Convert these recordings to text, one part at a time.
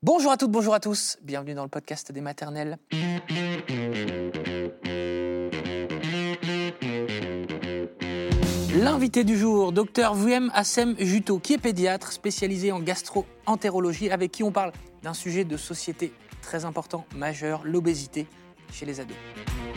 Bonjour à toutes, bonjour à tous, bienvenue dans le podcast des maternelles. L'invité du jour, Dr Vuem Assem Juto, qui est pédiatre spécialisé en gastro-entérologie, avec qui on parle d'un sujet de société très important, majeur, l'obésité chez les ados.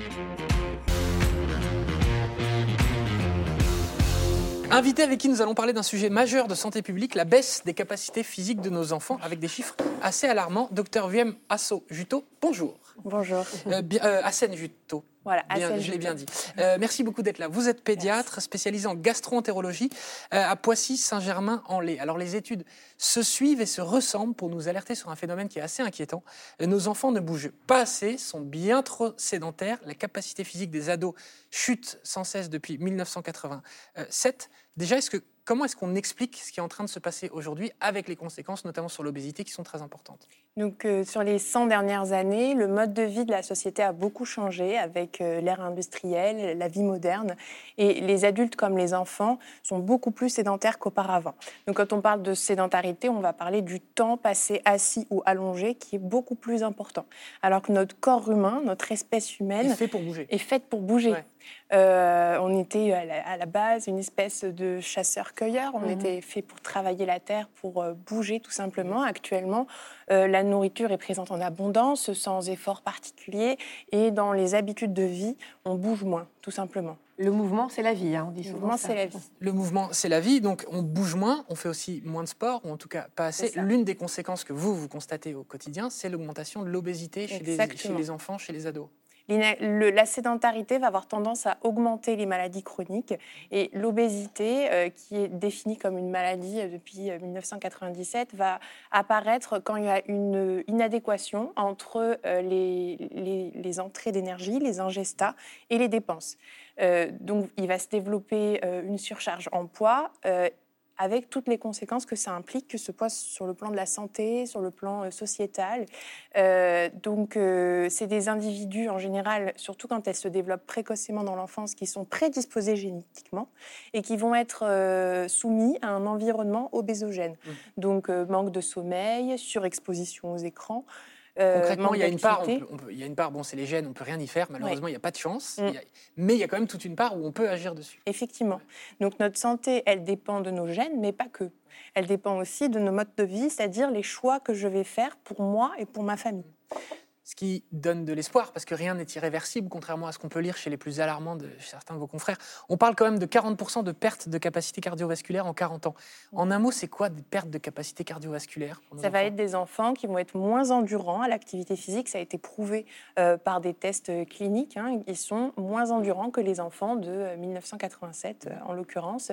Invité avec qui nous allons parler d'un sujet majeur de santé publique, la baisse des capacités physiques de nos enfants, avec des chiffres assez alarmants. Dr Vuem Assem Juto, bonjour. Bonjour. Assem Juto. Voilà, bien, je l'ai bien dit. Merci beaucoup d'être là. Vous êtes pédiatre spécialisé en gastro-entérologie à Poissy-Saint-Germain-en-Laye. Alors les études se suivent et se ressemblent pour nous alerter sur un phénomène qui est assez inquiétant. Nos enfants ne bougent pas assez, sont bien trop sédentaires. La capacité physique des ados chute sans cesse depuis 1987. Déjà, comment est-ce qu'on explique ce qui est en train de se passer aujourd'hui avec les conséquences, notamment sur l'obésité, qui sont très importantes ? Donc, sur les 100 dernières années, le mode de vie de la société a beaucoup changé avec l'ère industrielle, la vie moderne. Et les adultes comme les enfants sont beaucoup plus sédentaires qu'auparavant. Donc, quand on parle de sédentarité, on va parler du temps passé assis ou allongé qui est beaucoup plus important. Alors que notre corps humain, notre espèce humaine, est faite pour bouger. Ouais. On était à la base une espèce de chasseur-cueilleur. On était fait pour travailler la terre, pour bouger tout simplement. Actuellement, la nourriture est présente en abondance, sans effort particulier. Et dans les habitudes de vie, on bouge moins, tout simplement. Le mouvement, c'est la vie, on dit souvent. Le mouvement, c'est la vie. Le mouvement, c'est la vie. Donc, on bouge moins, on fait aussi moins de sport, ou en tout cas pas assez. L'une des conséquences que vous constatez au quotidien, c'est l'augmentation de l'obésité chez les enfants, chez les ados. La sédentarité va avoir tendance à augmenter les maladies chroniques et l'obésité, qui est définie comme une maladie depuis 1997, va apparaître quand il y a une inadéquation entre les entrées d'énergie, les ingestats et les dépenses. Donc, il va se développer une surcharge en poids avec toutes les conséquences que ça implique, que ce soit sur le plan de la santé, sur le plan sociétal. Donc, c'est des individus, en général, surtout quand elles se développent précocement dans l'enfance, qui sont prédisposés génétiquement et qui vont être soumis à un environnement obésogène. Donc, manque de sommeil, surexposition aux écrans. Concrètement, il y a une part, bon, c'est les gènes, on ne peut rien y faire, malheureusement, il n'y a pas de chance, mais il y a quand même toute une part où on peut agir dessus. Effectivement. Donc notre santé, elle dépend de nos gènes, mais pas que. Elle dépend aussi de nos modes de vie, c'est-à-dire les choix que je vais faire pour moi et pour ma famille. Ce qui donne de l'espoir, parce que rien n'est irréversible, contrairement à ce qu'on peut lire chez les plus alarmants de certains de vos confrères. On parle quand même de 40% de perte de capacité cardiovasculaire en 40 ans. En un mot, c'est quoi des pertes de capacité cardiovasculaire pour nos enfants ? Ça va être des enfants qui vont être moins endurants à l'activité physique. Ça a été prouvé par des tests cliniques. Ils sont moins endurants que les enfants de 1987, en l'occurrence.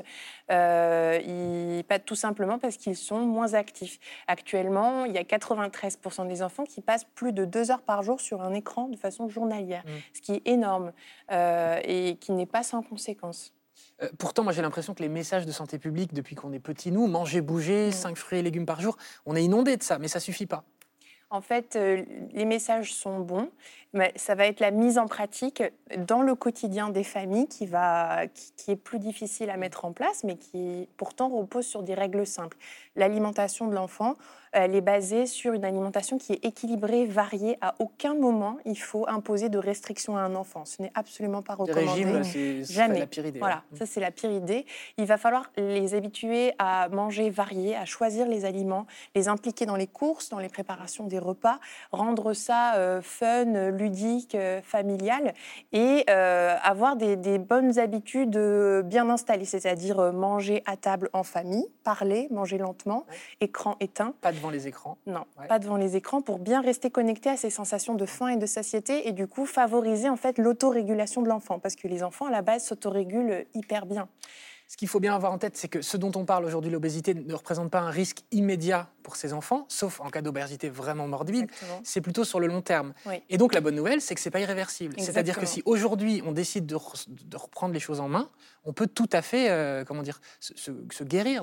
Tout simplement parce qu'ils sont moins actifs. Actuellement, il y a 93% des enfants qui passent plus de 2 heures par jour sur un écran de façon journalière, ce qui est énorme et qui n'est pas sans conséquences. Pourtant, moi j'ai l'impression que les messages de santé publique, depuis qu'on est petit, nous, manger, bouger, 5 fruits et légumes par jour, on est inondé de ça, mais ça suffit pas. En fait, les messages sont bons, mais ça va être la mise en pratique dans le quotidien des familles qui est plus difficile à mettre en place, mais qui pourtant repose sur des règles simples. L'alimentation de l'enfant, elle est basée sur une alimentation qui est équilibrée, variée. À aucun moment, il faut imposer de restrictions à un enfant. Ce n'est absolument pas recommandé. Le régime, jamais. C'est la pire idée. Voilà, ça c'est la pire idée. Il va falloir les habituer à manger varié, à choisir les aliments, les impliquer dans les courses, dans les préparations des repas, rendre ça fun, ludique, familial et avoir des bonnes habitudes bien installées, c'est-à-dire manger à table en famille, parler, manger lentement, écran éteint. Pas devant les écrans. Non, pas devant les écrans pour bien rester connecté à ces sensations de faim et de satiété et du coup favoriser en fait l'autorégulation de l'enfant parce que les enfants à la base s'autorégulent hyper bien. Ce qu'il faut bien avoir en tête, c'est que ce dont on parle aujourd'hui, l'obésité, ne représente pas un risque immédiat pour ces enfants, sauf en cas d'obésité vraiment morbide. Exactement. C'est plutôt sur le long terme. Oui. Et donc la bonne nouvelle, c'est que c'est pas irréversible. Exactement. C'est-à-dire que si aujourd'hui on décide de reprendre les choses en main, on peut tout à fait, se guérir de ça.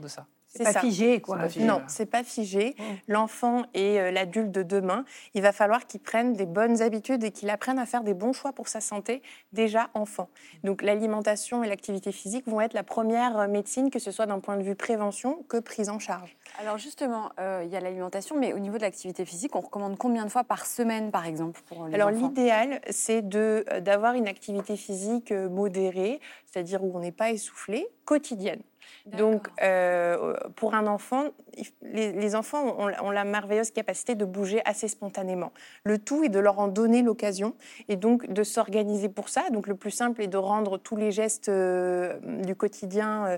C'est pas figé, quoi. C'est pas figé, Non, voilà. c'est pas figé. L'enfant et l'adulte de demain, il va falloir qu'il prenne des bonnes habitudes et qu'il apprenne à faire des bons choix pour sa santé déjà enfant. Donc l'alimentation et l'activité physique vont être la première médecine, que ce soit d'un point de vue prévention que prise en charge. Alors justement, il y a l'alimentation, mais au niveau de l'activité physique, on recommande combien de fois par semaine, par exemple, pour les Alors enfants ? l'idéal, c'est d'avoir une activité physique modérée, c'est-à-dire où on n'est pas essoufflé, quotidienne. Donc, pour un enfant, les enfants ont la merveilleuse capacité de bouger assez spontanément. Le tout est de leur en donner l'occasion et donc de s'organiser pour ça. Donc, le plus simple est de rendre tous les gestes du quotidien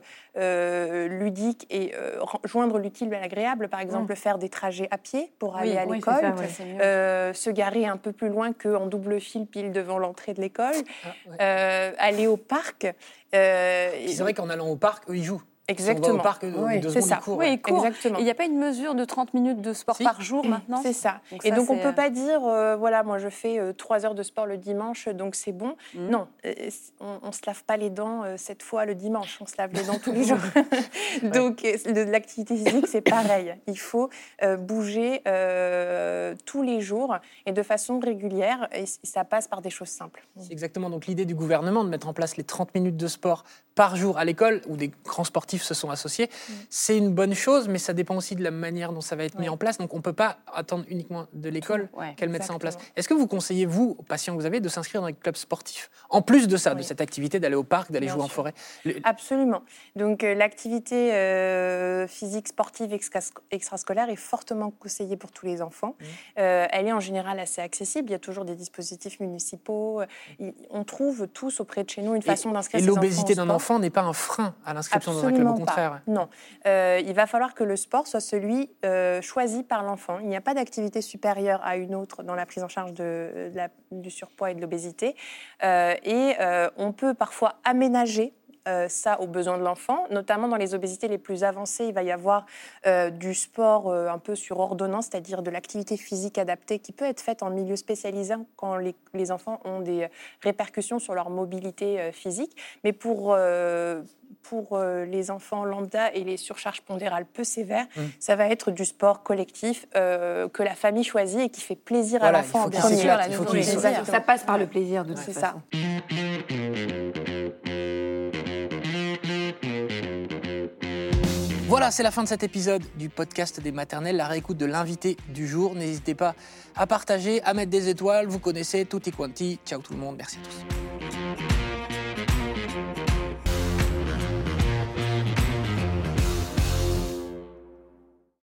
ludiques et joindre l'utile à l'agréable. Par exemple, faire des trajets à pied pour aller à l'école, c'est mieux. se garer un peu plus loin qu'en double fil pile devant l'entrée de l'école, aller au parc. C'est vrai qu'en allant au parc, eux, ils jouent. Exactement. Si on va au parc, 2 c'est secondes, ça. ils courent. Oui, ils courent. Exactement. Il n'y a pas une mesure de 30 minutes de sport Si. par jour maintenant ? C'est ça. Donc Et ça, donc, on ne c'est, peut pas dire, voilà, moi, je fais 3 heures de sport le dimanche, donc c'est bon. Non, on ne se lave pas les dents 7 fois le dimanche, on se lave les dents tous les jours. Donc, l'activité physique, c'est pareil. Il faut bouger tous les jours et de façon régulière, et ça passe par des choses simples. C'est exactement donc l'idée du gouvernement de mettre en place les 30 minutes de sport par jour à l'école, où des grands sportifs se sont associés. C'est une bonne chose, mais ça dépend aussi de la manière dont ça va être mis en place. Donc on ne peut pas attendre uniquement de l'école qu'elle mette ça en place. Est-ce que vous conseillez, vous, aux patients que vous avez, de s'inscrire dans les clubs sportifs ? En plus de ça, de cette activité d'aller au parc, d'aller jouer en forêt. Absolument. Donc l'activité physique, sportive, extrascolaire est fortement conseillée pour tous les enfants. Elle est en général assez accessible. Il y a toujours des dispositifs municipaux. On trouve tous auprès de chez nous une façon d'inscrire ses enfants au sport. Et l'obésité d'un enfant n'est pas un frein à l'inscription dans un club, au contraire. Non. Il va falloir que le sport soit celui choisi par l'enfant. Il n'y a pas d'activité supérieure à une autre dans la prise en charge du surpoids et de l'obésité. On peut parfois aménager ça aux besoins de l'enfant, notamment dans les obésités les plus avancées. Il va y avoir du sport un peu sur ordonnance, c'est-à-dire de l'activité physique adaptée qui peut être faite en milieu spécialisé quand les enfants ont des répercussions sur leur mobilité physique. Mais pour les enfants lambda et les surcharges pondérales peu sévères, ça va être du sport collectif que la famille choisit et qui fait plaisir à l'enfant en premier. Ça passe par le plaisir de toute façon. C'est ça. Voilà, c'est la fin de cet épisode du podcast des maternelles, la réécoute de l'invité du jour. N'hésitez pas à partager, à mettre des étoiles, vous connaissez, tutti quanti. Ciao tout le monde, merci à tous.